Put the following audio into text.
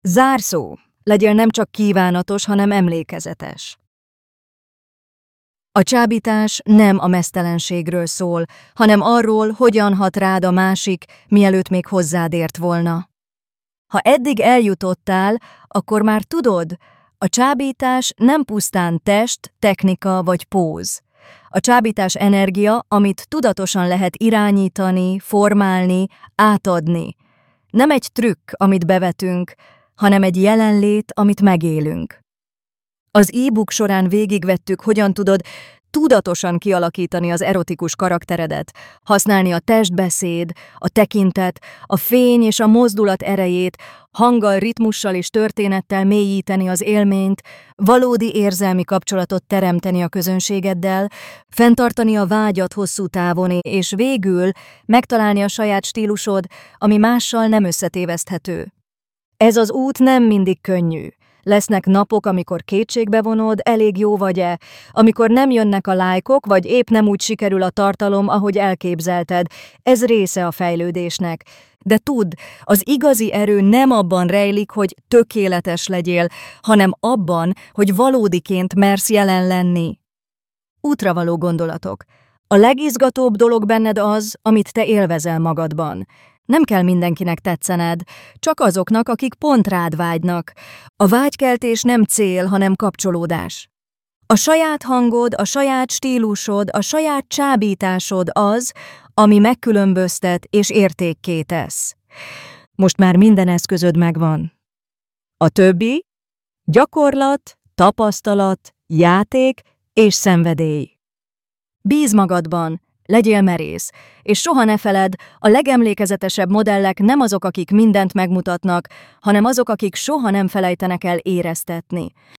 Zárszó. Legyél nem csak kívánatos, hanem emlékezetes. A csábítás nem a meztelenségről szól, hanem arról, hogyan hat rád a másik, mielőtt még hozzád ért volna. Ha eddig eljutottál, akkor már tudod, a csábítás nem pusztán test, technika vagy póz. A csábítás energia, amit tudatosan lehet irányítani, formálni, átadni. Nem egy trükk, amit bevetünk, hanem egy jelenlét, amit megélünk. Az e-book során végigvettük, hogyan tudod tudatosan kialakítani az erotikus karakteredet, használni a testbeszéd, a tekintet, a fény és a mozdulat erejét, hanggal, ritmussal és történettel mélyíteni az élményt, valódi érzelmi kapcsolatot teremteni a közönségeddel, fenntartani a vágyat hosszú távon, és végül megtalálni a saját stílusod, ami mással nem összetéveszthető. Ez az út nem mindig könnyű. Lesznek napok, amikor kétségbe vonod, elég jó vagy-e, amikor nem jönnek a lájkok, vagy épp nem úgy sikerül a tartalom, ahogy elképzelted. Ez része a fejlődésnek. De tudd, az igazi erő nem abban rejlik, hogy tökéletes legyél, hanem abban, hogy valódiként mersz jelen lenni. Útravaló gondolatok. A legizgatóbb dolog benned az, amit te élvezel magadban. Nem kell mindenkinek tetszened, csak azoknak, akik pont rád vágynak. A vágykeltés nem cél, hanem kapcsolódás. A saját hangod, a saját stílusod, a saját csábításod az, ami megkülönböztet és értékké tesz. Most már minden eszközöd megvan. A többi? Gyakorlat, tapasztalat, játék és szenvedély. Bízz magadban, legyél merész, és soha ne feledd, a legemlékezetesebb modellek nem azok, akik mindent megmutatnak, hanem azok, akik soha nem felejtenek el éreztetni.